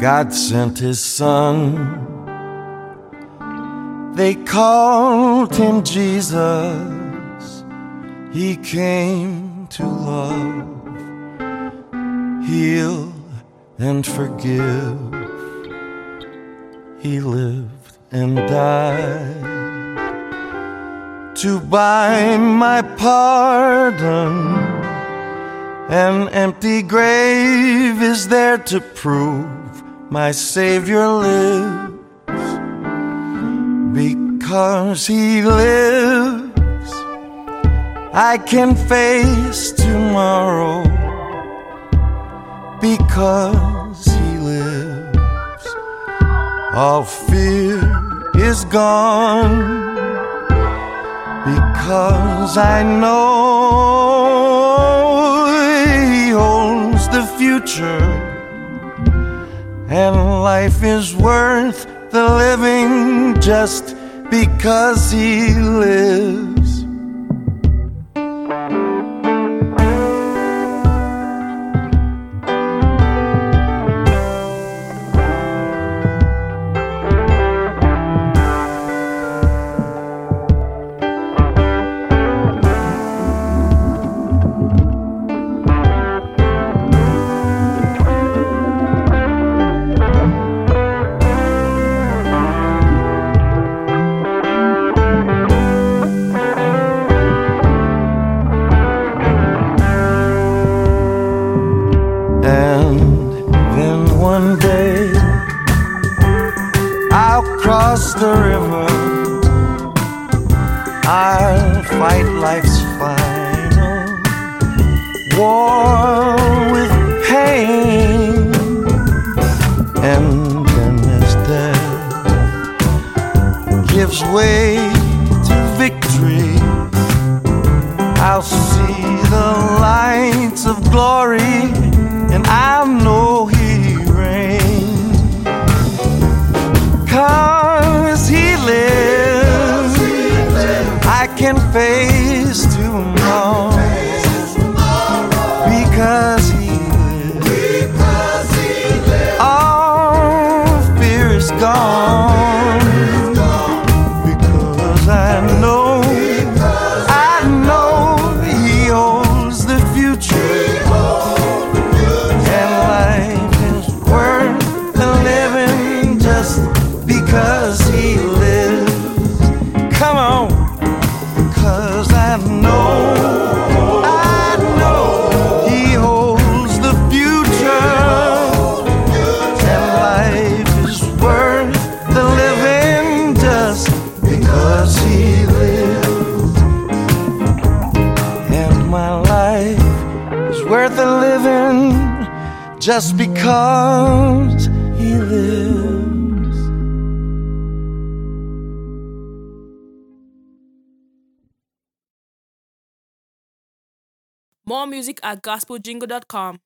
God sent his son. They called him Jesus. He came to love, heal, and forgive. He lived and died to buy my pardon. An empty grave is there to prove my Savior lives. Because he lives, I can face tomorrow. Because he lives, all fear is gone. Because I know he holds the future, and life is worth the living just because he lives. One day I'll cross the river, I'll fight life's final war with pain. And then as death gives way to victory, I'll see the lights of glory, and I'll know he reigns. 'Cause he lives, I can face tomorrow. Because he lives, all fear is gone. Because I know he holds the future. Because he lives, come on. Because I know he holds the future, and life is worth the living just because he lives. And my life is worth the living just because he lives. More music at gospeljingle.com.